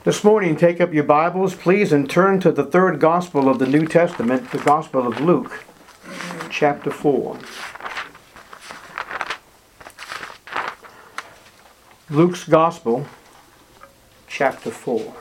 This morning, take up your Bibles, please, and turn to the third gospel of the New Testament, the Gospel of Luke, chapter 4. Luke's Gospel, chapter 4.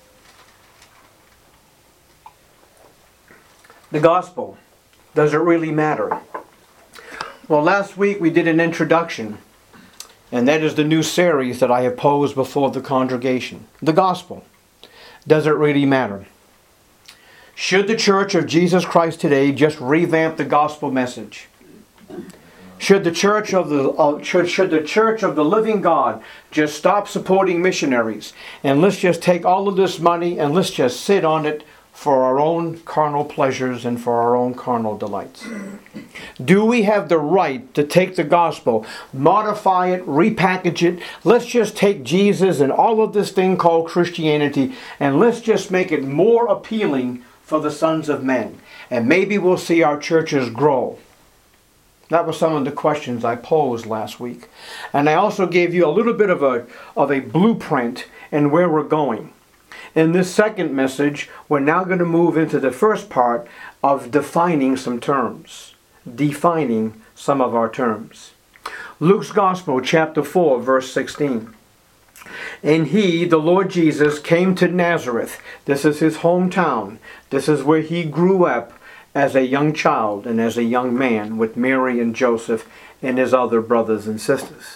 The Gospel. Does it really matter? Well, last week we did an introduction, and that is the new series that I have posed before the congregation. The Gospel. Does it really matter? Should the Church of Jesus Christ today just revamp the gospel message? Should the Church of the Living God just stop supporting missionaries, and let's just take all of this money and let's just sit on it for our own carnal pleasures and for our own carnal delights? Do we have the right to take the gospel, modify it, repackage it? Let's just take Jesus and all of this thing called Christianity and let's just make it more appealing for the sons of men. And maybe we'll see our churches grow. That was some of the questions I posed last week. And I also gave you a little bit of a blueprint in where we're going. In this second message, we're now going to move into the first part of defining some terms. Defining some of our terms. Luke's Gospel, chapter 4, verse 16. And he, the Lord Jesus, came to Nazareth. This is his hometown. This is where he grew up as a young child and as a young man with Mary and Joseph and his other brothers and sisters.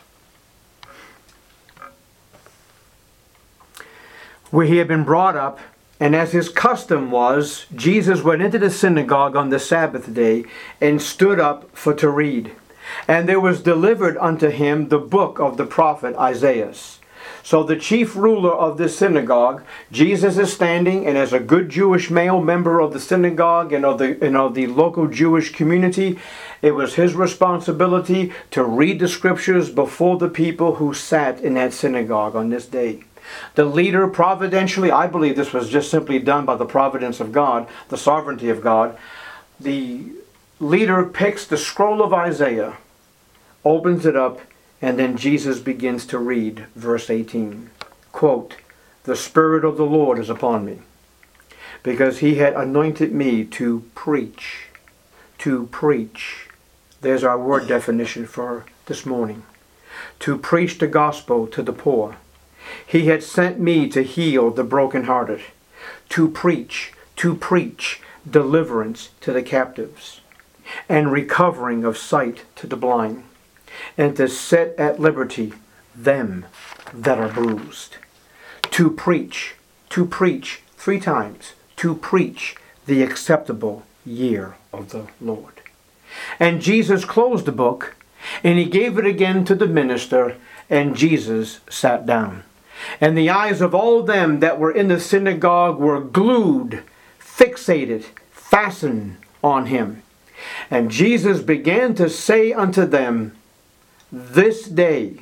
Where he had been brought up, and as his custom was, Jesus went into the synagogue on the Sabbath day and stood up for to read. And there was delivered unto him the book of the prophet Isaiah. So the chief ruler of this synagogue, Jesus is standing, and as a good Jewish male member of the synagogue and of the local Jewish community, it was his responsibility to read the scriptures before the people who sat in that synagogue on this day. The leader providentially, I believe this was just simply done by the providence of God, the sovereignty of God. The leader picks the scroll of Isaiah, opens it up, and then Jesus begins to read verse 18. Quote, "The Spirit of the Lord is upon me, because he had anointed me to preach." To preach. There's our word definition for this morning. To preach the gospel to the poor. He had sent me to heal the brokenhearted, to preach deliverance to the captives, and recovering of sight to the blind, and to set at liberty them that are bruised. To preach 3 times, to preach the acceptable year of the Lord. And Jesus closed the book, and he gave it again to the minister, and Jesus sat down. And the eyes of all them that were in the synagogue were glued, fixated, fastened on him. And Jesus began to say unto them, this day,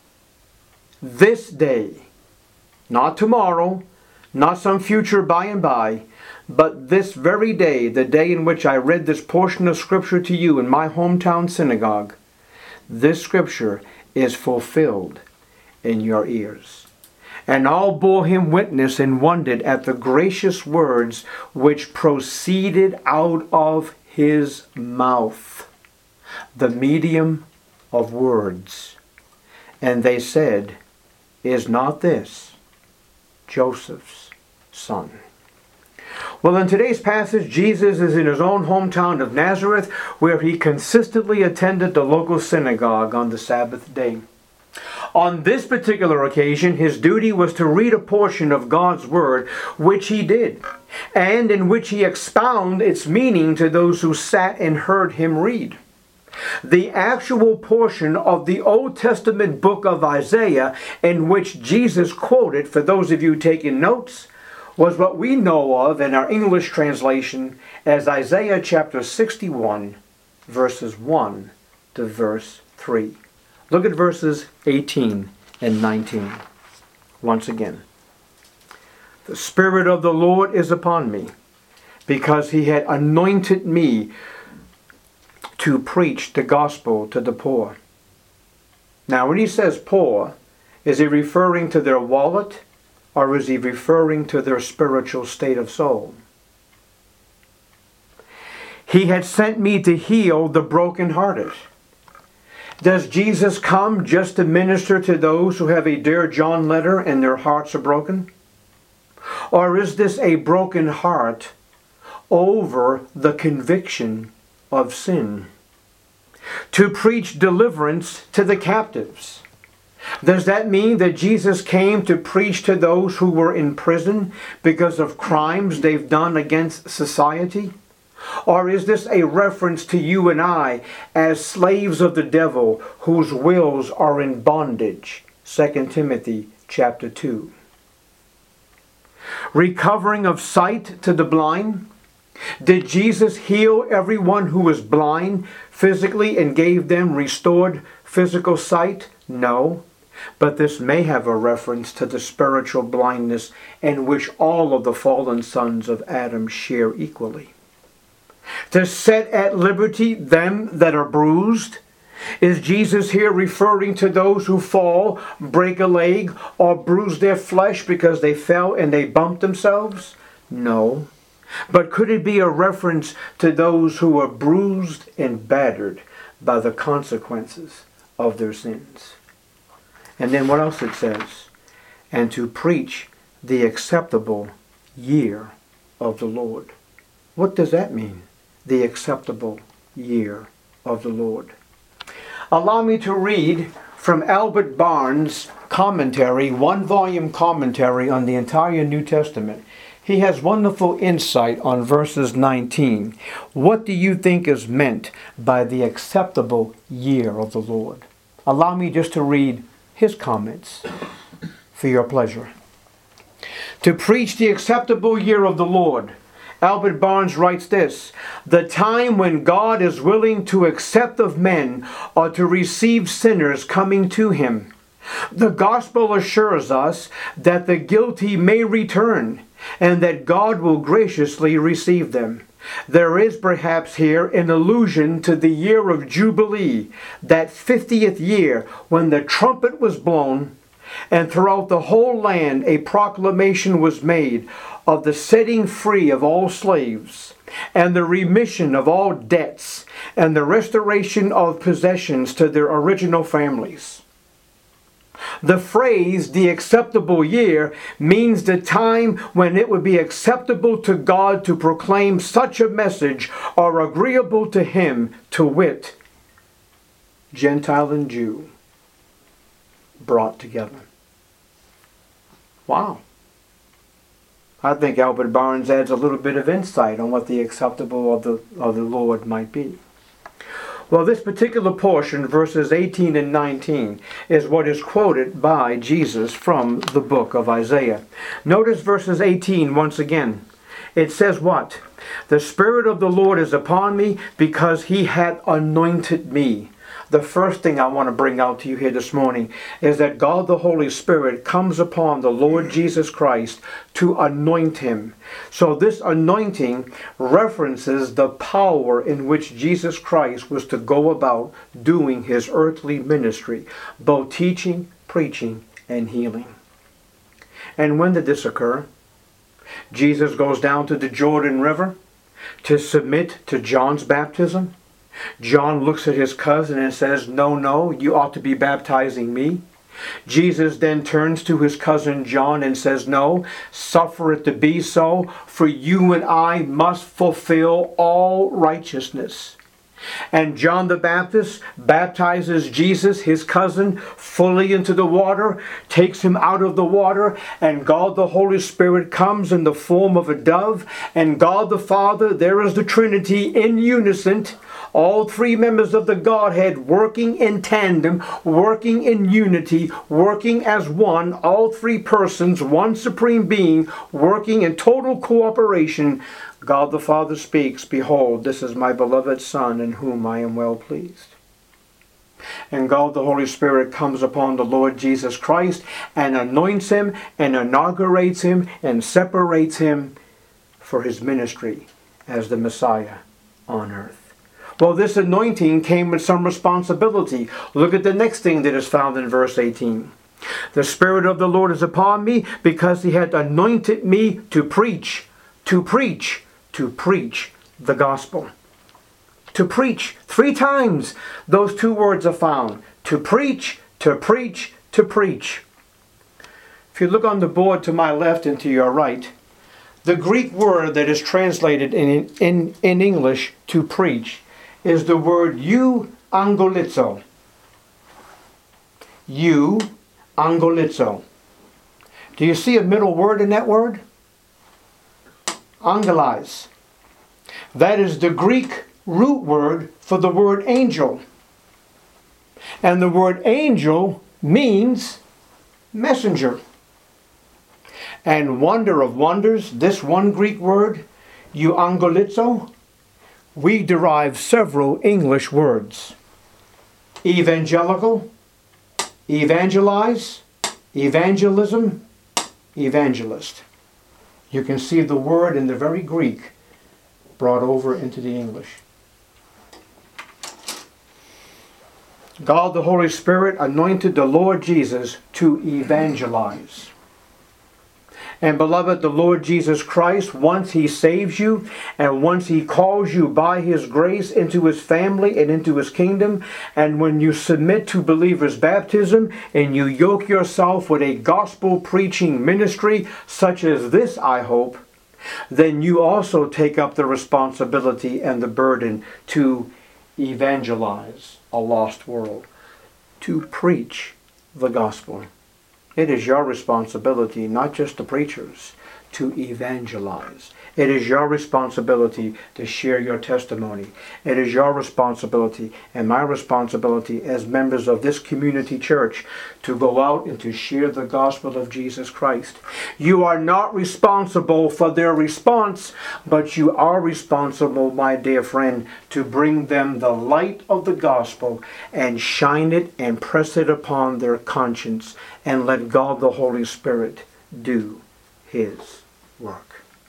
not tomorrow, not some future by and by, but this very day, the day in which I read this portion of Scripture to you in my hometown synagogue, this Scripture is fulfilled in your ears. And all bore him witness and wondered at the gracious words which proceeded out of his mouth, the medium of words. And they said, is not this Joseph's son? Well, in today's passage, Jesus is in his own hometown of Nazareth, where he consistently attended the local synagogue on the Sabbath day. On this particular occasion, his duty was to read a portion of God's Word, which he did, and in which he expounded its meaning to those who sat and heard him read. The actual portion of the Old Testament book of Isaiah in which Jesus quoted, for those of you taking notes, was what we know of in our English translation as Isaiah chapter 61, verses 1 to verse 3. Look at verses 18 and 19. Once again. The Spirit of the Lord is upon me, because he had anointed me to preach the gospel to the poor. Now, when he says poor, is he referring to their wallet or is he referring to their spiritual state of soul? He had sent me to heal the brokenhearted. Does Jesus come just to minister to those who have a Dear John letter and their hearts are broken? Or is this a broken heart over the conviction of sin? To preach deliverance to the captives. Does that mean that Jesus came to preach to those who were in prison because of crimes they've done against society? Or is this a reference to you and I as slaves of the devil whose wills are in bondage? 2 Timothy chapter 2. Recovering of sight to the blind. Did Jesus heal everyone who was blind physically and gave them restored physical sight? No. But this may have a reference to the spiritual blindness in which all of the fallen sons of Adam share equally. To set at liberty them that are bruised. Is Jesus here referring to those who fall, break a leg, or bruise their flesh because they fell and they bumped themselves? No. But could it be a reference to those who are bruised and battered by the consequences of their sins? And then what else it says? And to preach the acceptable year of the Lord. What does that mean? The acceptable year of the Lord. Allow me to read from Albert Barnes' commentary, one-volume commentary on the entire New Testament. He has wonderful insight on verses 19. What do you think is meant by the acceptable year of the Lord? Allow me just to read his comments for your pleasure. To preach the acceptable year of the Lord, Albert Barnes writes this: the time when God is willing to accept of men or to receive sinners coming to him. The gospel assures us that the guilty may return and that God will graciously receive them. There is perhaps here an allusion to the year of Jubilee, that 50th year when the trumpet was blown and throughout the whole land a proclamation was made of the setting free of all slaves and the remission of all debts and the restoration of possessions to their original families. The phrase, the acceptable year, means the time when it would be acceptable to God to proclaim such a message or agreeable to him, to wit, Gentile and Jew brought together. Wow. I think Albert Barnes adds a little bit of insight on what the acceptable of the Lord might be. Well, this particular portion, verses 18 and 19, is what is quoted by Jesus from the book of Isaiah. Notice verses 18 once again. It says what? The Spirit of the Lord is upon me because he hath anointed me. The first thing I want to bring out to you here this morning is that God the Holy Spirit comes upon the Lord Jesus Christ to anoint him. So this anointing references the power in which Jesus Christ was to go about doing his earthly ministry, both teaching, preaching, and healing. And when did this occur? Jesus goes down to the Jordan River to submit to John's baptism. John looks at his cousin and says, no, you ought to be baptizing me. Jesus then turns to his cousin John and says, no, suffer it to be so, for you and I must fulfill all righteousness. And John the Baptist baptizes Jesus, his cousin, fully into the water, takes him out of the water, and God the Holy Spirit comes in the form of a dove, and God the Father, there is the Trinity in unison, all three members of the Godhead working in tandem, working in unity, working as one, all three persons, one supreme being, working in total cooperation. God the Father speaks, behold, this is my beloved Son in whom I am well pleased. And God the Holy Spirit comes upon the Lord Jesus Christ and anoints him and inaugurates him and separates him for his ministry as the Messiah on earth. Well, this anointing came with some responsibility. Look at the next thing that is found in verse 18. The Spirit of the Lord is upon me, because he hath anointed me to preach the gospel. To preach. 3 times those 2 words are found. To preach, to preach, to preach. If you look on the board to my left and to your right, the Greek word that is translated in English to preach is the word euangelizo. Euangelizo. Do you see a middle word in that word? Angelize. That is the Greek root word for the word angel. And the word angel means messenger. And wonder of wonders, this one Greek word, euangelizo, we derive several English words. Evangelical, evangelize, evangelism, evangelist. You can see the word in the very Greek brought over into the English. God the Holy Spirit anointed the Lord Jesus to evangelize. And beloved, the Lord Jesus Christ, once he saves you and once he calls you by his grace into his family and into his kingdom, and when you submit to believer's baptism and you yoke yourself with a gospel preaching ministry such as this, I hope, then you also take up the responsibility and the burden to evangelize a lost world, to preach the gospel. It is your responsibility, not just the preachers, to evangelize. It is your responsibility to share your testimony. It is your responsibility and my responsibility as members of this community church to go out and to share the gospel of Jesus Christ. You are not responsible for their response, but you are responsible, my dear friend, to bring them the light of the gospel and shine it and press it upon their conscience and let God the Holy Spirit do his work.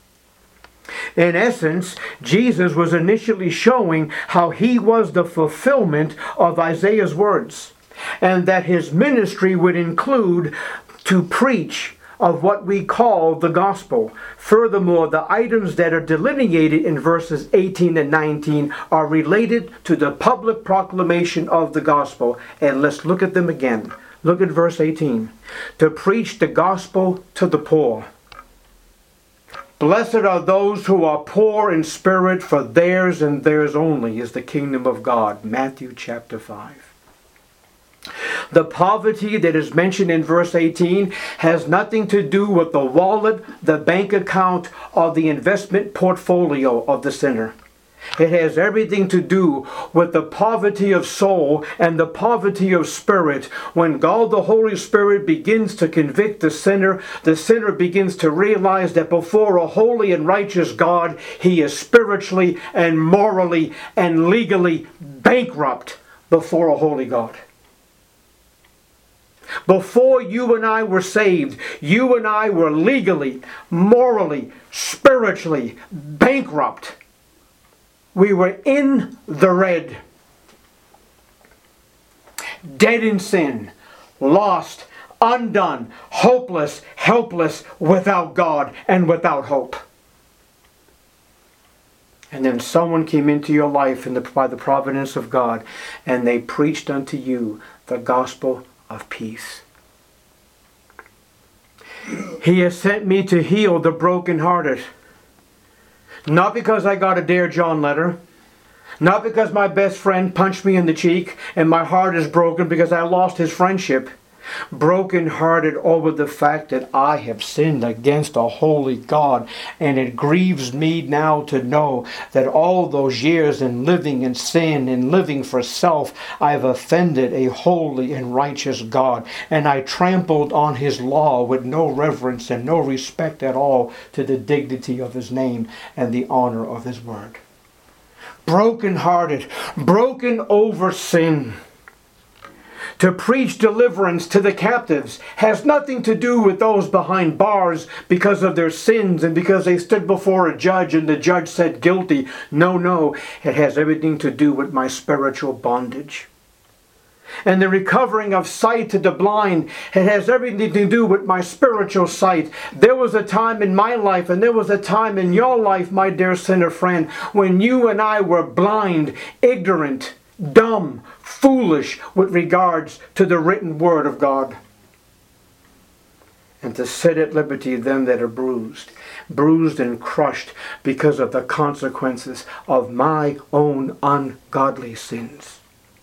In essence, Jesus was initially showing how he was the fulfillment of Isaiah's words, and that his ministry would include to preach of what we call the gospel. Furthermore, the items that are delineated in verses 18 and 19 are related to the public proclamation of the gospel. And let's look at them again. Look at verse 18. To preach the gospel to the poor. Blessed are those who are poor in spirit, for theirs and theirs only is the kingdom of God. Matthew chapter 5. The poverty that is mentioned in verse 18 has nothing to do with the wallet, the bank account, or the investment portfolio of the sinner. It has everything to do with the poverty of soul and the poverty of spirit. When God the Holy Spirit begins to convict the sinner begins to realize that before a holy and righteous God, he is spiritually and morally and legally bankrupt before a holy God. Before you and I were saved, you and I were legally, morally, spiritually bankrupt. We were in the red, dead in sin, lost, undone, hopeless, helpless, without God and without hope. And then someone came into your life by the providence of God, and they preached unto you the gospel of peace. He has sent me to heal the brokenhearted. Not because I got a Dear John letter. Not because my best friend punched me in the cheek and my heart is broken because I lost his friendship. Broken-hearted over the fact that I have sinned against a holy God, and it grieves me now to know that all those years in living in sin and living for self, I've offended a holy and righteous God, and I trampled on his law with no reverence and no respect at all to the dignity of his name and the honor of his word. Broken-hearted, broken over sin. To preach deliverance to the captives has nothing to do with those behind bars because of their sins and because they stood before a judge and the judge said guilty. No, it has everything to do with my spiritual bondage. and the recovering of sight to the blind. It has everything to do with my spiritual sight. There was a time in my life, and there was a time in your life, my dear sinner friend, when you and I were blind, ignorant, dumb, foolish with regards to the written word of God. And to set at liberty them that are bruised and crushed because of the consequences of my own ungodly sins.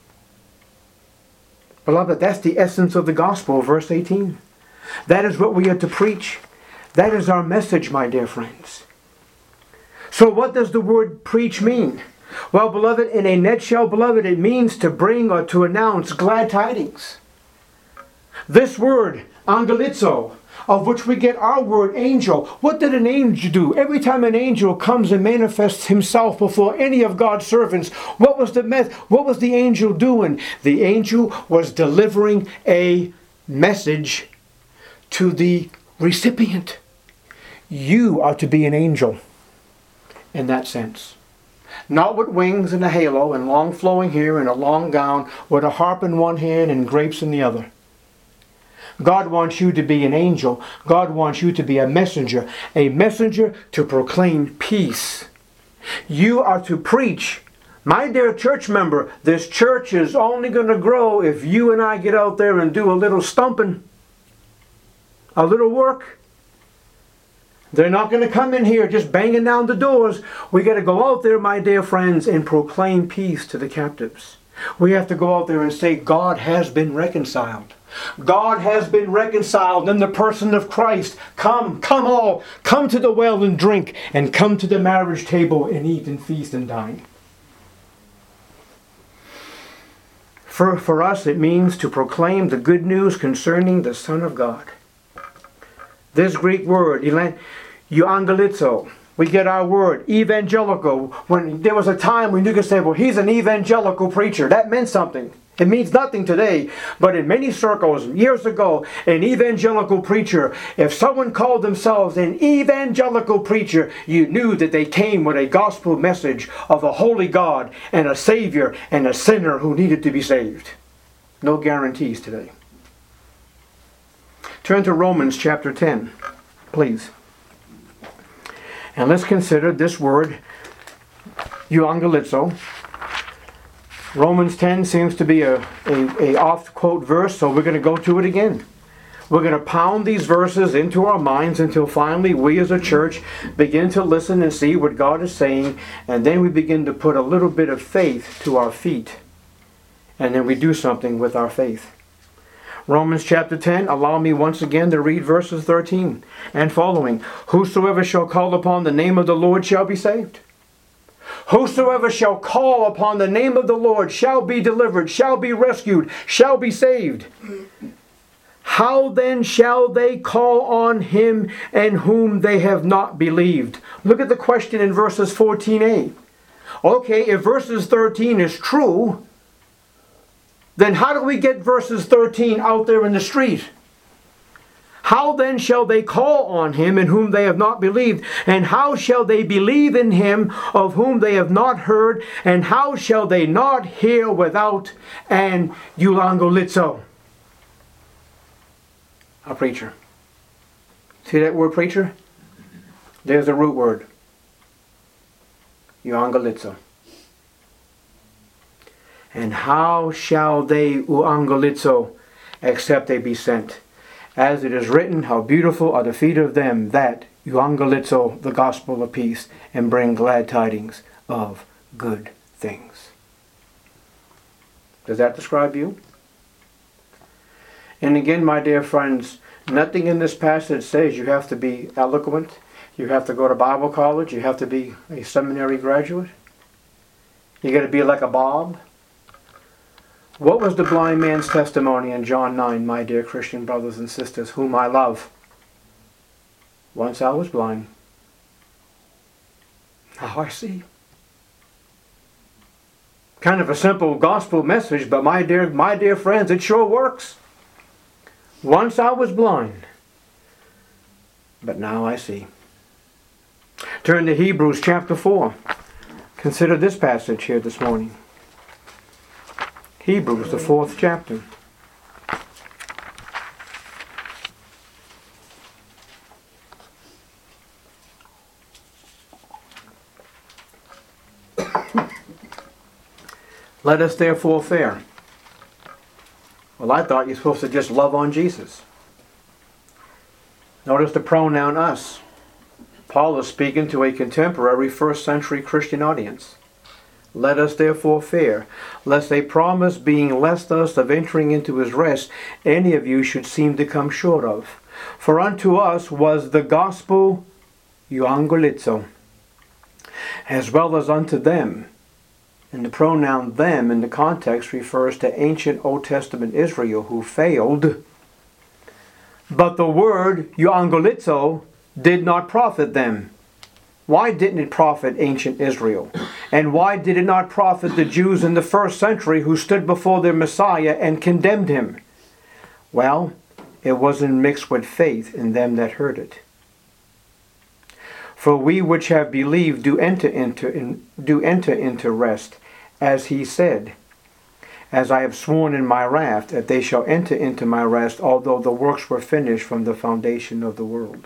Beloved, that's the essence of the gospel, verse 18. That is what we are to preach. That is our message, my dear friends. So what does the word preach mean? Well, beloved, in a nutshell, beloved, it means to bring or to announce glad tidings. This word, angelizo, of which we get our word angel. What did an angel do? Every time an angel comes and manifests himself before any of God's servants, what was the angel doing? The angel was delivering a message to the recipient. You are to be an angel in that sense. Not with wings and a halo and long flowing hair and a long gown with a harp in one hand and grapes in the other. God wants you to be an angel. God wants you to be a messenger to proclaim peace. You are to preach. My dear church member, this church is only going to grow if you and I get out there and do a little stumping, a little work. They're not going to come in here just banging down the doors. We got to go out there, my dear friends, and proclaim peace to the captives. We have to go out there and say, God has been reconciled. God has been reconciled in the person of Christ. Come all. Come to the well and drink, and come to the marriage table and eat and feast and dine. For us, it means to proclaim the good news concerning the Son of God. This Greek word, euangelizo, we get our word, evangelical. When there was a time when you could say, well, he's an evangelical preacher. That meant something. It means nothing today, but in many circles, years ago, an evangelical preacher, if someone called themselves an evangelical preacher, you knew that they came with a gospel message of a holy God and a Savior and a sinner who needed to be saved. No guarantees today. Turn to Romans chapter 10, please. And let's consider this word, euangelizo. Romans 10 seems to be a oft-quote verse, so we're going to go to it again. We're going to pound these verses into our minds until finally we as a church begin to listen and see what God is saying, and then we begin to put a little bit of faith to our feet, and then we do something with our faith. Romans chapter 10, allow me once again to read verses 13 and following. Whosoever shall call upon the name of the Lord shall be saved. Whosoever shall call upon the name of the Lord shall be delivered, shall be rescued, shall be saved. How then shall they call on him in whom they have not believed? Look at the question in verses 14a. Okay, if verses 13 is true, then how do we get verses 13 out there in the street? How then shall they call on him in whom they have not believed? And how shall they believe in him of whom they have not heard? And how shall they not hear without an euangelizo? A preacher. See that word preacher? There's the root word. Euangelizo. And how shall they euangelizo except they be sent? As it is written, how beautiful are the feet of them that euangelizo the gospel of peace and bring glad tidings of good things. Does that describe you? And again, my dear friends, nothing in this passage says you have to be eloquent, you have to go to Bible college, you have to be a seminary graduate, you got to be like a Bob. What was the blind man's testimony in John 9, my dear Christian brothers and sisters, whom I love? Once I was blind. Now I see. Kind of a simple gospel message, but my dear friends, it sure works. Once I was blind, but now I see. Turn to Hebrews chapter 4. Consider this passage here this morning. Hebrews, the 4th chapter. Let us therefore fear. Well, I thought you're supposed to just love on Jesus. Notice the pronoun us. Paul is speaking to a contemporary first century Christian audience. Let us therefore fear, lest a promise being less us of entering into his rest, any of you should seem to come short of. For unto us was the gospel euangelizo, as well as unto them. And the pronoun them in the context refers to ancient Old Testament Israel who failed. But the word euangelizo did not profit them. Why didn't it profit ancient Israel? And why did it not profit the Jews in the first century who stood before their Messiah and condemned him? Well, it wasn't mixed with faith in them that heard it. For we which have believed do enter into rest, as he said, as I have sworn in my wrath, that they shall enter into my rest, although the works were finished from the foundation of the world.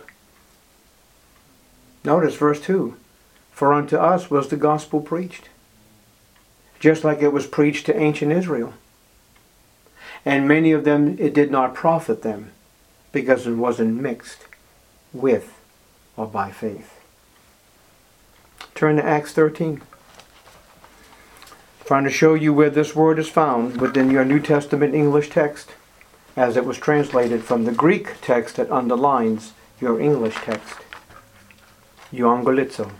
Notice verse 2. For unto us was the gospel preached, just like it was preached to ancient Israel. And many of them it did not profit them, because it wasn't mixed with or by faith. Turn to Acts 13. Trying to show you where this word is found within your New Testament English text, as it was translated from the Greek text that underlines your English text. Euangelizo.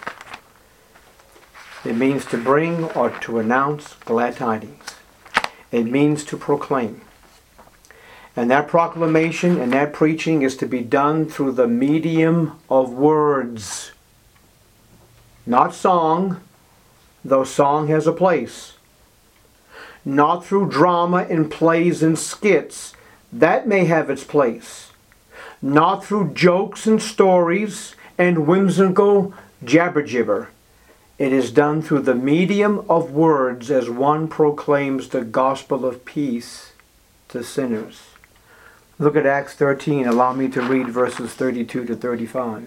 It means to bring or to announce glad tidings. It means to proclaim. And that proclamation and that preaching is to be done through the medium of words. Not song, though song has a place. Not through drama and plays and skits. That may have its place. Not through jokes and stories and whimsical jabber-jibber. It is done through the medium of words as one proclaims the gospel of peace to sinners. Look at Acts 13. Allow me to read verses 32 to 35.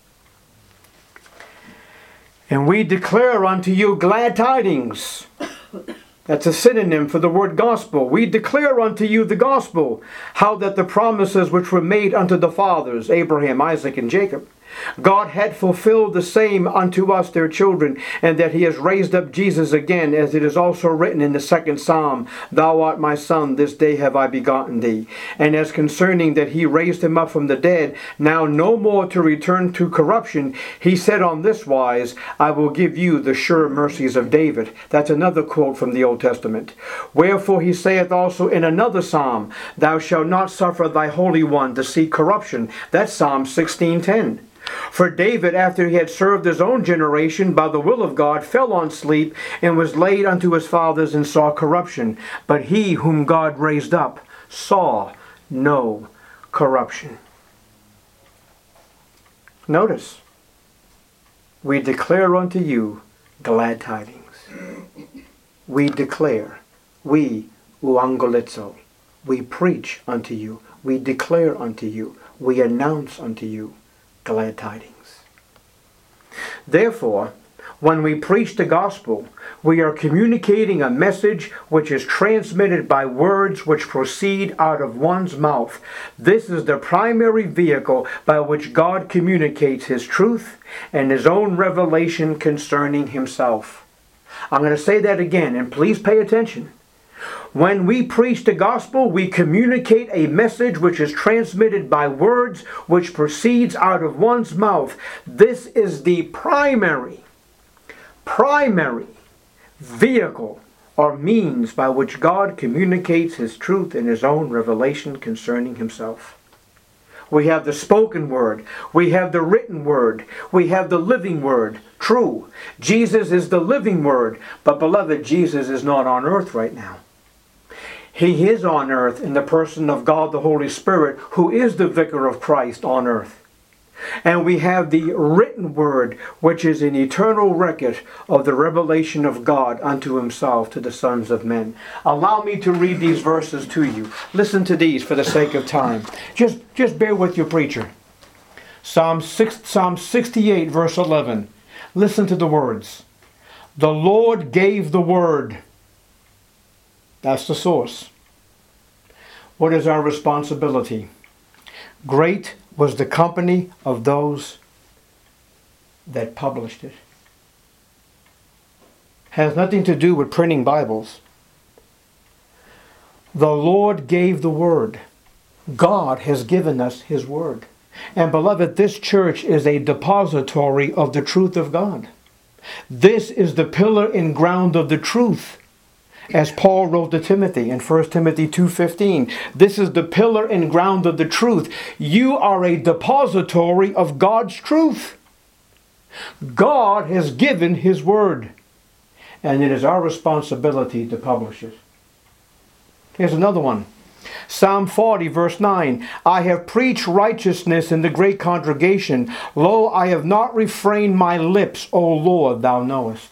And we declare unto you glad tidings. That's a synonym for the word gospel. We declare unto you the gospel, how that the promises which were made unto the fathers, Abraham, Isaac, and Jacob, God had fulfilled the same unto us their children, and that he has raised up Jesus again, as it is also written in the 2nd Psalm, Thou art my son, this day have I begotten thee. And as concerning that he raised him up from the dead, now no more to return to corruption, he said on this wise, I will give you the sure mercies of David. That's another quote from the Old Testament. Wherefore he saith also in another Psalm, Thou shalt not suffer thy Holy One to see corruption. That's Psalm 16:10. For David, after he had served his own generation by the will of God, fell on sleep and was laid unto his fathers and saw corruption. But he whom God raised up saw no corruption. Notice, we declare unto you glad tidings. We declare, we euangelizo, we preach unto you, we declare unto you, we announce unto you glad tidings. Therefore, when we preach the gospel, we are communicating a message which is transmitted by words which proceed out of one's mouth. This is the primary vehicle by which God communicates his truth and his own revelation concerning himself. I'm going to say that again, and please pay attention. When we preach the gospel, we communicate a message which is transmitted by words which proceeds out of one's mouth. This is the primary vehicle or means by which God communicates his truth and his own revelation concerning himself. We have the spoken word. We have the written word. We have the living word. True, Jesus is the living word. But beloved, Jesus is not on earth right now. He is on earth in the person of God the Holy Spirit, who is the vicar of Christ on earth. And we have the written word, which is an eternal record of the revelation of God unto himself to the sons of men. Allow me to read these verses to you. Listen to these for the sake of time. Just bear with your preacher. Psalm 68, verse 11. Listen to the words. The Lord gave the word. That's the source. What is our responsibility? Great was the company of those that published it. Has nothing to do with printing Bibles. The Lord gave the word. God has given us his word. And beloved, this church is a depository of the truth of God. This is the pillar and ground of the truth. As Paul wrote to Timothy in 1 Timothy 2:15, this is the pillar and ground of the truth. You are a depository of God's truth. God has given his word, and it is our responsibility to publish it. Here's another one. Psalm 40, verse 9. I have preached righteousness in the great congregation. Lo, I have not refrained my lips, O Lord, thou knowest.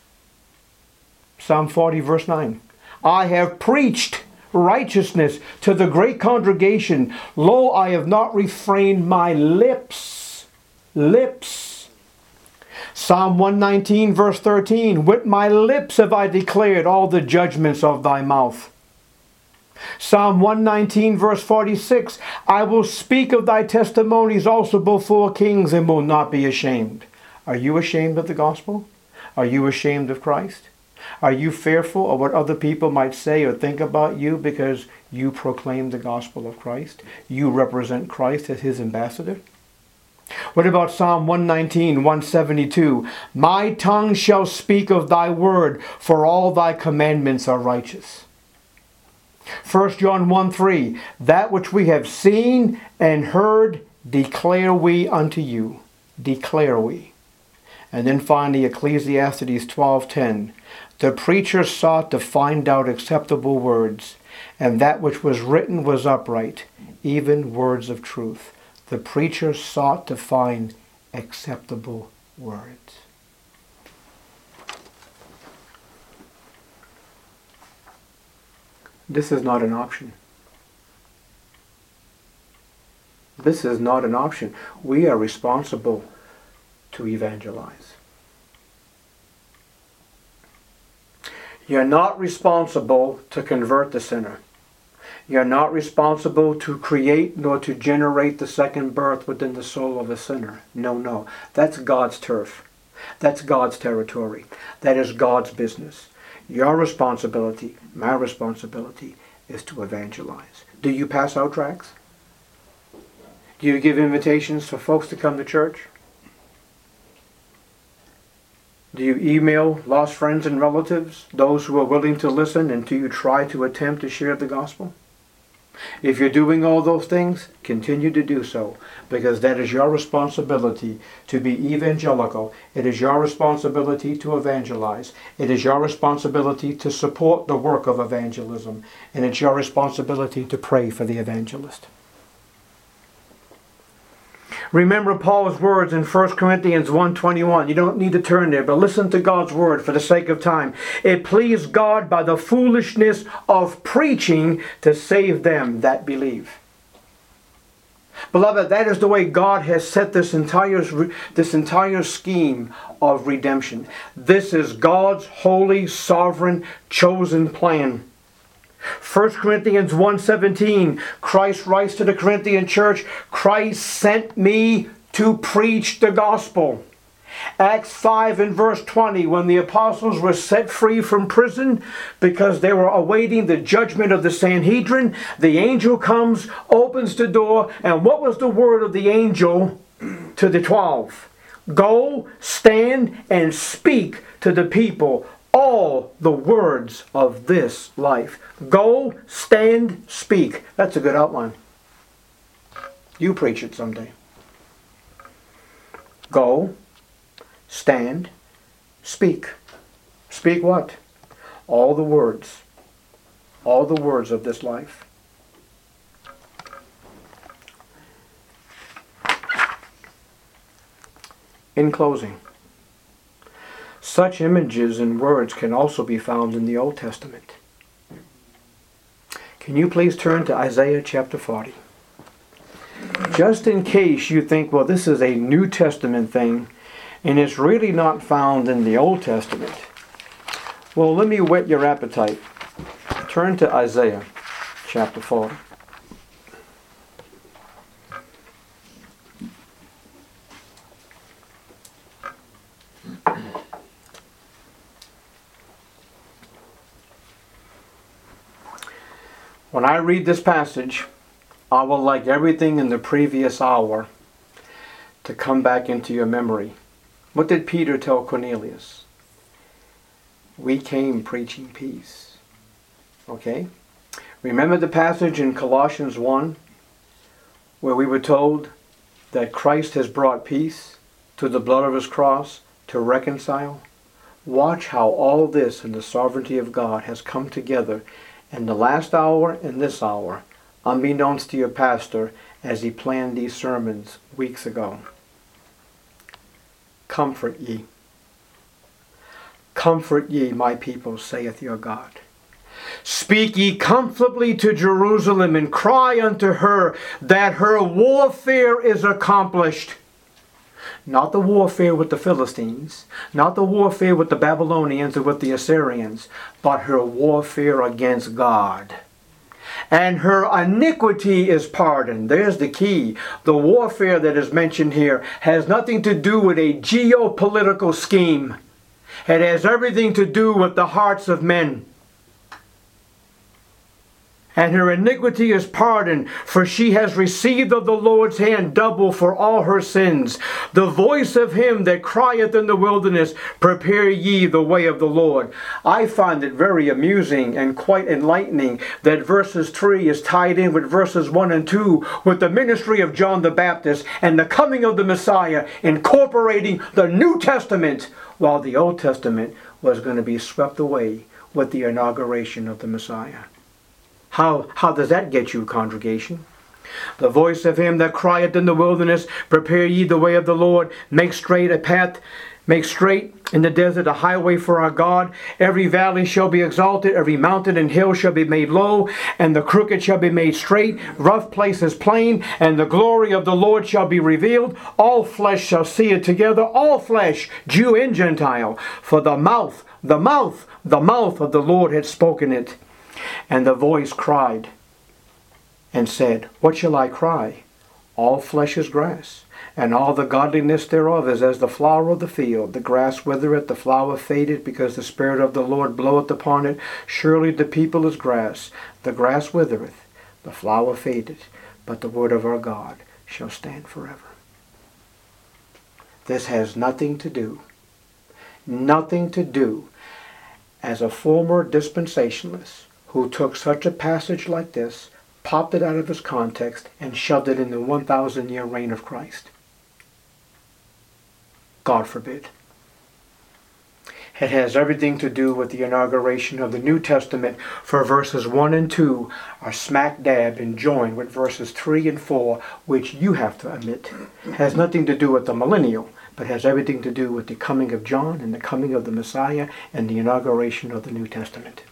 Psalm 40, verse 9. I have preached righteousness to the great congregation. Lo, I have not refrained my lips. Lips. Psalm 119, verse 13. With my lips have I declared all the judgments of thy mouth. Psalm 119, verse 46. I will speak of thy testimonies also before kings and will not be ashamed. Are you ashamed of the gospel? Are you ashamed of Christ? Are you fearful of what other people might say or think about you because you proclaim the gospel of Christ? You represent Christ as his ambassador? What about Psalm 119, 172? My tongue shall speak of thy word, for all thy commandments are righteous. 1 John 1:3, that which we have seen and heard declare we unto you. Declare we. And then finally Ecclesiastes 12:10, the preacher sought to find out acceptable words, and that which was written was upright, even words of truth. The preacher sought to find acceptable words. This is not an option. This is not an option. We are responsible to evangelize. You're not responsible to convert the sinner. You're not responsible to create nor to generate the second birth within the soul of a sinner. No. That's God's turf. That's God's territory. That is God's business. Your responsibility, my responsibility, is to evangelize. Do you pass out tracts? Do you give invitations for folks to come to church? Do you email lost friends and relatives, those who are willing to listen, and do you try to attempt to share the gospel? If you're doing all those things, continue to do so, because that is your responsibility to be evangelical. It is your responsibility to evangelize. It is your responsibility to support the work of evangelism, and it's your responsibility to pray for the evangelist. Remember Paul's words in 1 Corinthians 1:21. You don't need to turn there, but listen to God's word for the sake of time. It pleased God by the foolishness of preaching to save them that believe. Beloved, that is the way God has set this entire scheme of redemption. This is God's holy, sovereign, chosen plan. 1 Corinthians 1:17, Christ writes to the Corinthian church, Christ sent me to preach the gospel. Acts 5 and verse 20, when the apostles were set free from prison because they were awaiting the judgment of the Sanhedrin, the angel comes, opens the door, and what was the word of the angel to the 12? Go, stand, and speak to the people all the words of this life. Go, stand, speak. That's a good outline. You preach it someday. Go, stand, speak. Speak what? All the words. All the words of this life. In closing, such images and words can also be found in the Old Testament. Can you please turn to Isaiah chapter 40? Just in case you think, well, this is a New Testament thing, and it's really not found in the Old Testament. Well, let me whet your appetite. Turn to Isaiah chapter 40. When I read this passage, I will like everything in the previous hour to come back into your memory. What did Peter tell Cornelius? We came preaching peace. Okay? Remember the passage in Colossians 1 where we were told that Christ has brought peace through the blood of his cross to reconcile? Watch how all this in the sovereignty of God has come together in the last hour and this hour, unbeknownst to your pastor as he planned these sermons weeks ago. Comfort ye. Comfort ye, my people, saith your God. Speak ye comfortably to Jerusalem, and cry unto her that her warfare is accomplished. Not the warfare with the Philistines, not the warfare with the Babylonians or with the Assyrians, but her warfare against God. And her iniquity is pardoned. There's the key. The warfare that is mentioned here has nothing to do with a geopolitical scheme. It has everything to do with the hearts of men. And her iniquity is pardoned, for she has received of the Lord's hand double for all her sins. The voice of him that crieth in the wilderness, prepare ye the way of the Lord. I find it very amusing and quite enlightening that verses 3 is tied in with verses 1 and 2 with the ministry of John the Baptist and the coming of the Messiah, incorporating the New Testament, while the Old Testament was going to be swept away with the inauguration of the Messiah. How does that get you, congregation? The voice of him that crieth in the wilderness, prepare ye the way of the Lord, make straight a path, make straight in the desert a highway for our God. Every valley shall be exalted, every mountain and hill shall be made low, and the crooked shall be made straight, rough places plain, and the glory of the Lord shall be revealed. All flesh shall see it together, all flesh, Jew and Gentile, for the mouth of the Lord had spoken it. And the voice cried and said, what shall I cry? All flesh is grass, and all the godliness thereof is as the flower of the field. The grass withereth, the flower fadeth, because the Spirit of the Lord bloweth upon it. Surely the people is grass. The grass withereth, the flower fadeth, but the word of our God shall stand forever. This has nothing to do as a former dispensationalist who took such a passage like this, popped it out of its context, and shoved it in the 1,000-year reign of Christ. God forbid. It has everything to do with the inauguration of the New Testament, for verses 1 and 2 are smack dab and joined with verses 3 and 4, which you have to admit has nothing to do with the millennial, but has everything to do with the coming of John and the coming of the Messiah and the inauguration of the New Testament.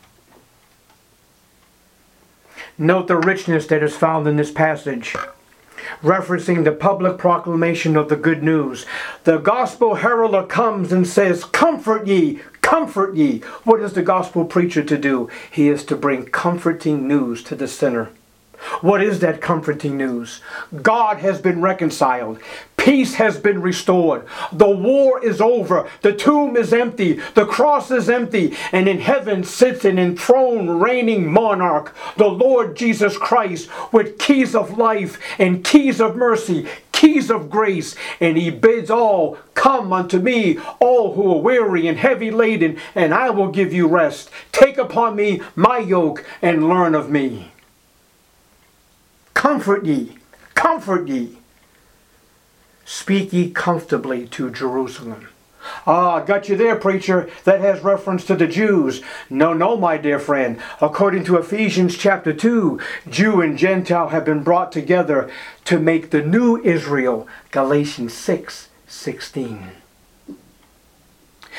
Note the richness that is found in this passage, referencing the public proclamation of the good news. The gospel herald comes and says, comfort ye, comfort ye. What is the gospel preacher to do? He is to bring comforting news to the sinner. What is that comforting news? God has been reconciled. Peace has been restored. The war is over. The tomb is empty. The cross is empty. And in heaven sits an enthroned reigning monarch, the Lord Jesus Christ, with keys of life and keys of mercy, keys of grace. And he bids all, come unto me, all who are weary and heavy laden, and I will give you rest. Take upon me my yoke and learn of me. Comfort ye, comfort ye. Speak ye comfortably to Jerusalem. Ah, got you there, preacher. That has reference to the Jews. No, my dear friend. According to Ephesians chapter 2, Jew and Gentile have been brought together to make the new Israel. Galatians 6:16.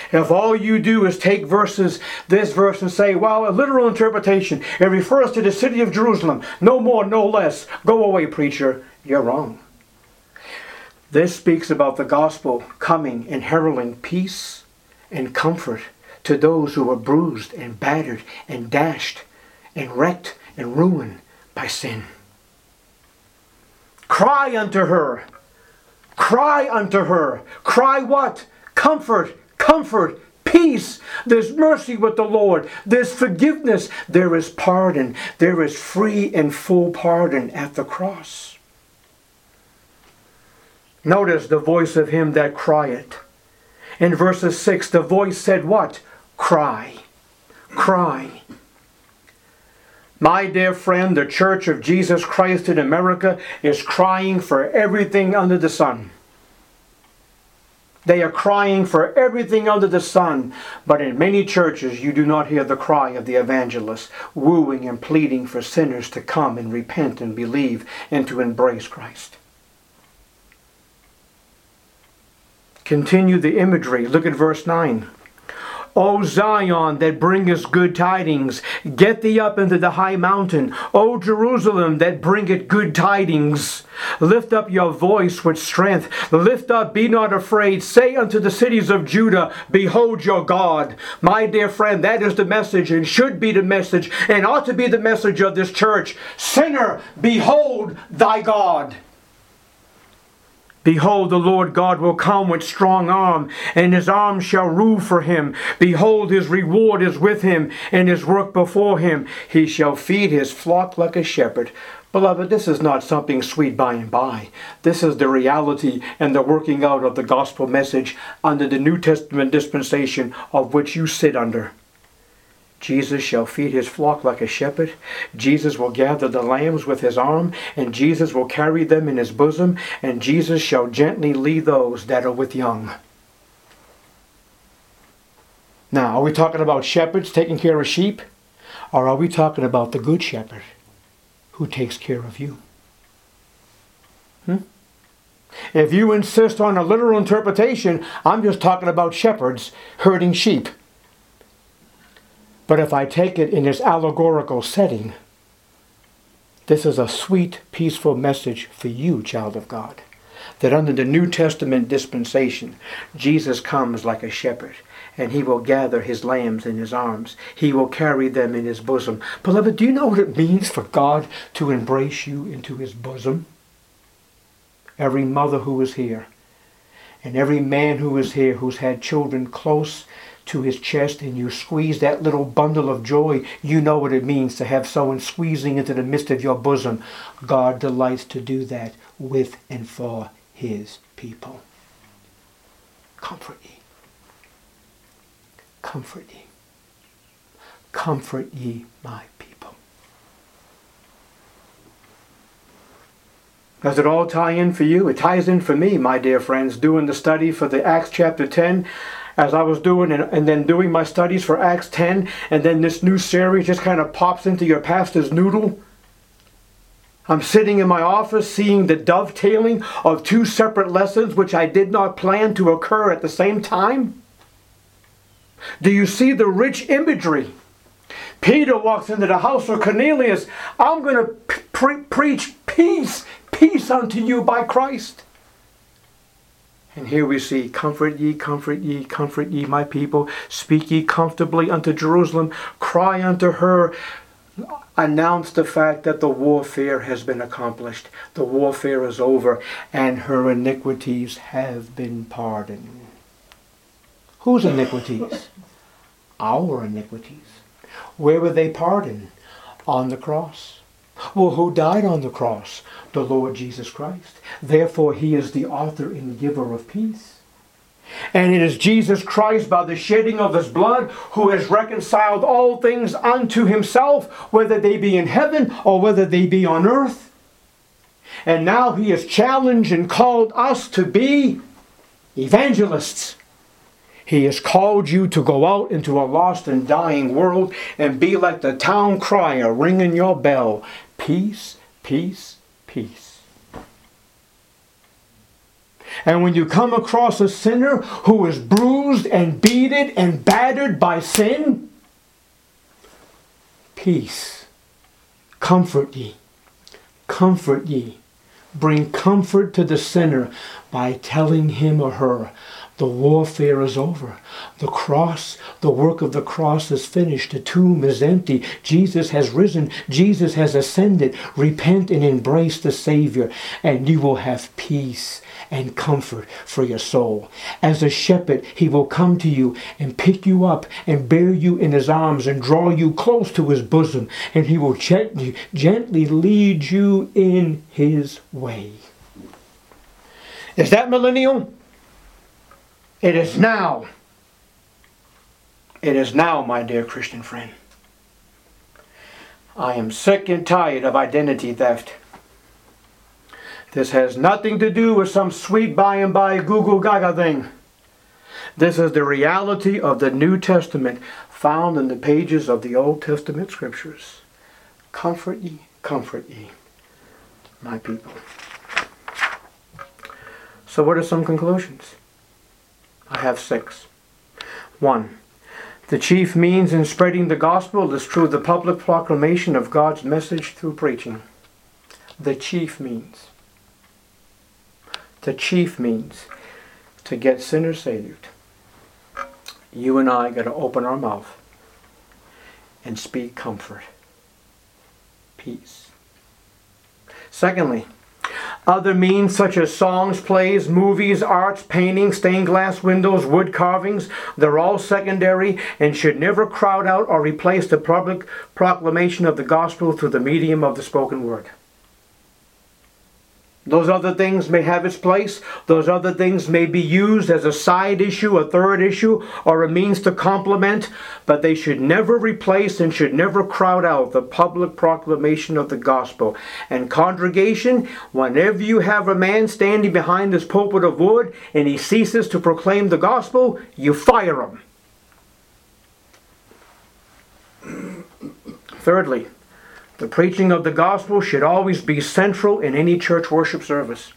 If all you do is take this verse and say, well, a literal interpretation, it refers to the city of Jerusalem, no more, no less. Go away, preacher. You're wrong. This speaks about the gospel coming and heralding peace and comfort to those who were bruised and battered and dashed and wrecked and ruined by sin. Cry unto her. Cry unto her. Cry what? Comfort, comfort, peace. There's mercy with the Lord. There's forgiveness. There is pardon. There is free and full pardon at the cross. Notice the voice of him that crieth. In verses 6, the voice said what? Cry. Cry. My dear friend, the Church of Jesus Christ in America is crying for everything under the sun. They are crying for everything under the sun. But in many churches you do not hear the cry of the evangelist, wooing and pleading for sinners to come and repent and believe and to embrace Christ. Continue the imagery. Look at verse 9. O Zion, that bringest good tidings, get thee up into the high mountain. O Jerusalem, that bringeth good tidings, lift up your voice with strength. Lift up, be not afraid. Say unto the cities of Judah, behold your God. My dear friend, that is the message and should be the message and ought to be the message of this church. Sinner, behold thy God. Behold, the Lord God will come with strong arm, and his arm shall rule for him. Behold, his reward is with him, and his work before him. He shall feed his flock like a shepherd. Beloved, this is not something sweet by and by. This is the reality and the working out of the gospel message under the New Testament dispensation of which you sit under. Jesus shall feed his flock like a shepherd. Jesus will gather the lambs with his arm, and Jesus will carry them in his bosom, and Jesus shall gently lead those that are with young. Now, are we talking about shepherds taking care of sheep? Or are we talking about the good shepherd who takes care of you? If you insist on a literal interpretation, I'm just talking about shepherds herding sheep. But if I take it in its allegorical setting, this is a sweet, peaceful message for you, child of God, that under the New Testament dispensation, Jesus comes like a shepherd, and he will gather his lambs in his arms. He will carry them in his bosom. Beloved, do you know what it means for God to embrace you into his bosom? Every mother who is here, and every man who is here who's had children close to his chest, and you squeeze that little bundle of joy, you know what it means to have someone squeezing into the midst of your bosom. God delights to do that with and for his people. Comfort ye. Comfort ye. Comfort ye, my people. Does it all tie in for you? It ties in for me, my dear friends, doing the study for the Acts chapter 10. As I was doing and then doing my studies for Acts 10, and then this new series just kind of pops into your pastor's noodle. I'm sitting in my office seeing the dovetailing of two separate lessons which I did not plan to occur at the same time. Do you see the rich imagery? Peter walks into the house of Cornelius. I'm going to preach peace, peace unto you by Christ. And here we see, comfort ye, my people. Speak ye comfortably unto Jerusalem. Cry unto her. Announce the fact that the warfare has been accomplished. The warfare is over, and her iniquities have been pardoned. Whose iniquities? Our iniquities. Where were they pardoned? On the cross. Well, who died on the cross? The Lord Jesus Christ. Therefore, he is the author and giver of peace. And it is Jesus Christ, by the shedding of his blood, who has reconciled all things unto himself, whether they be in heaven or whether they be on earth. And now he has challenged and called us to be evangelists. He has called you to go out into a lost and dying world and be like the town crier ringing your bell. Peace, peace, peace. And when you come across a sinner who is bruised and beaten and battered by sin, peace. Comfort ye. Comfort ye. Bring comfort to the sinner by telling him or her the warfare is over. The cross, the work of the cross is finished. The tomb is empty. Jesus has risen. Jesus has ascended. Repent and embrace the Savior, and you will have peace and comfort for your soul. As a shepherd, he will come to you and pick you up and bear you in his arms and draw you close to his bosom, and he will gently lead you in his way. Is that millennial? It is now. It is now, my dear Christian friend. I am sick and tired of identity theft. This has nothing to do with some sweet by and by Google Gaga thing. This is the reality of the New Testament found in the pages of the Old Testament scriptures. Comfort ye, my people. So what are some conclusions? I have 6. 1. The chief means in spreading the gospel is through the public proclamation of God's message through preaching. The chief means. The chief means to get sinners saved. You and I got to open our mouth and speak comfort, peace. Secondly, other means such as songs, plays, movies, arts, paintings, stained glass windows, wood carvings, they're all secondary and should never crowd out or replace the public proclamation of the gospel through the medium of the spoken word. Those other things may have its place. Those other things may be used as a side issue, a third issue, or a means to complement, but they should never replace and should never crowd out the public proclamation of the gospel. And congregation, whenever you have a man standing behind this pulpit of wood and he ceases to proclaim the gospel, you fire him. Thirdly, the preaching of the gospel should always be central in any church worship service.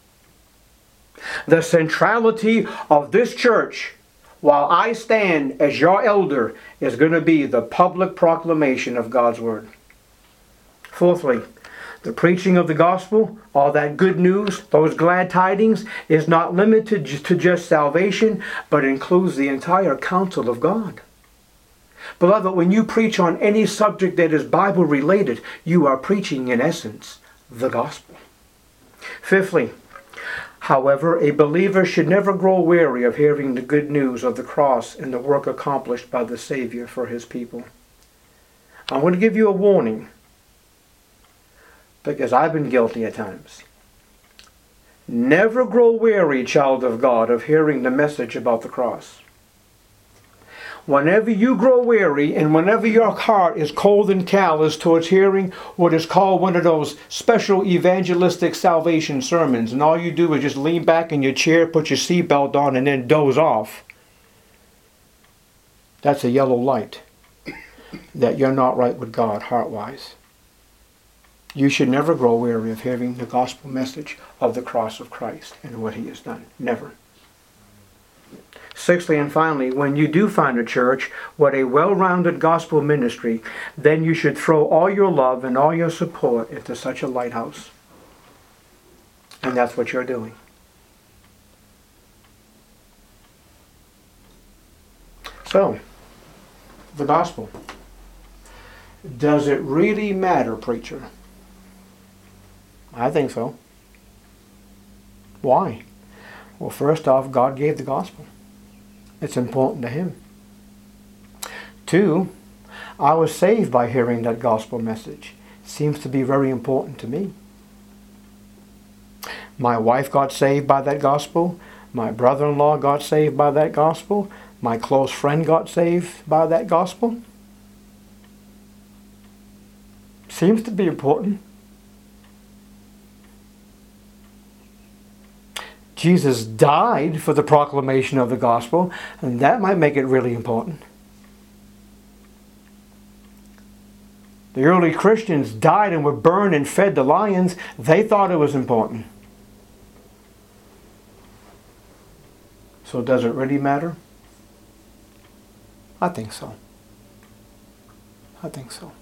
The centrality of this church, while I stand as your elder, is going to be the public proclamation of God's word. Fourthly, the preaching of the gospel, all that good news, those glad tidings, is not limited to just salvation, but includes the entire counsel of God. Beloved, when you preach on any subject that is Bible related, you are preaching in essence the gospel. Fifthly, however, a believer should never grow weary of hearing the good news of the cross and the work accomplished by the Savior for his people. I'm going to give you a warning, because I've been guilty at times. Never grow weary, child of God, of hearing the message about the cross. Whenever you grow weary and whenever your heart is cold and callous towards hearing what is called one of those special evangelistic salvation sermons, and all you do is just lean back in your chair, put your seatbelt on, and then doze off, that's a yellow light that you're not right with God heart-wise. You should never grow weary of hearing the gospel message of the cross of Christ and what he has done. Never. Sixthly and finally, when you do find a church with a well-rounded gospel ministry, then you should throw all your love and all your support into such a lighthouse. And that's what you're doing. So, the gospel. Does it really matter, preacher? I think so. Why? Well, first off, God gave the gospel. It's important to him. 2, I was saved by hearing that gospel message. It seems to be very important to me. My wife got saved by that gospel. My brother-in-law got saved by that gospel. My close friend got saved by that gospel. Seems to be important. Jesus died for the proclamation of the gospel, and that might make it really important. The early Christians died and were burned and fed to lions. They thought it was important. So does it really matter? I think so. I think so.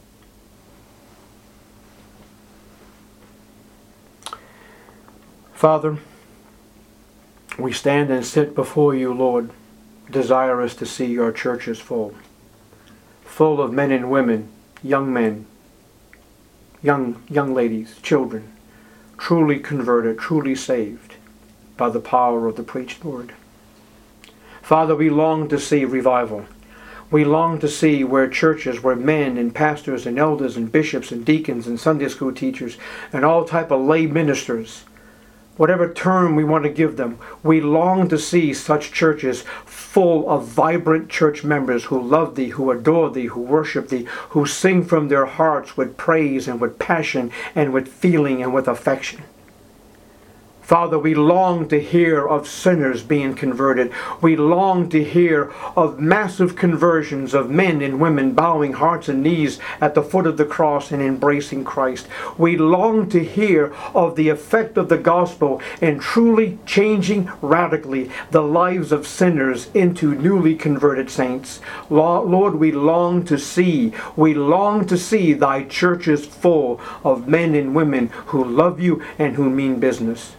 Father, we stand and sit before you, Lord, desirous to see your churches full of men and women, young men, young ladies, children, truly converted, truly saved by the power of the preached word. Father, we long to see revival. We long to see where churches, where men and pastors and elders and bishops and deacons and Sunday school teachers and all type of lay ministers, whatever term we want to give them, we long to see such churches full of vibrant church members who love thee, who adore thee, who worship thee, who sing from their hearts with praise and with passion and with feeling and with affection. Father, we long to hear of sinners being converted. We long to hear of massive conversions of men and women bowing hearts and knees at the foot of the cross and embracing Christ. We long to hear of the effect of the gospel in truly changing radically the lives of sinners into newly converted saints. Lord, we long to see thy churches full of men and women who love you and who mean business.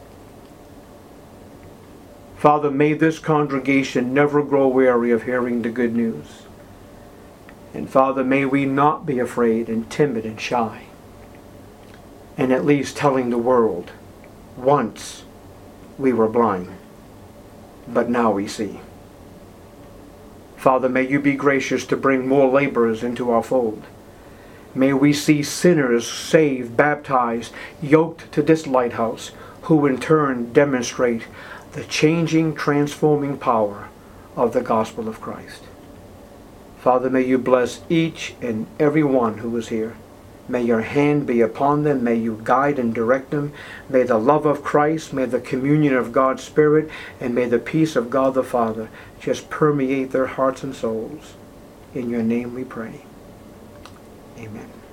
Father, may this congregation never grow weary of hearing the good news. And Father, may we not be afraid and timid and shy. And at least telling the world, once we were blind, but now we see. Father, may you be gracious to bring more laborers into our fold. May we see sinners saved, baptized, yoked to this lighthouse, who in turn demonstrate the changing, transforming power of the gospel of Christ. Father, may you bless each and every one who is here. May your hand be upon them. May you guide and direct them. May the love of Christ, may the communion of God's Spirit, and may the peace of God the Father just permeate their hearts and souls. In your name we pray. Amen.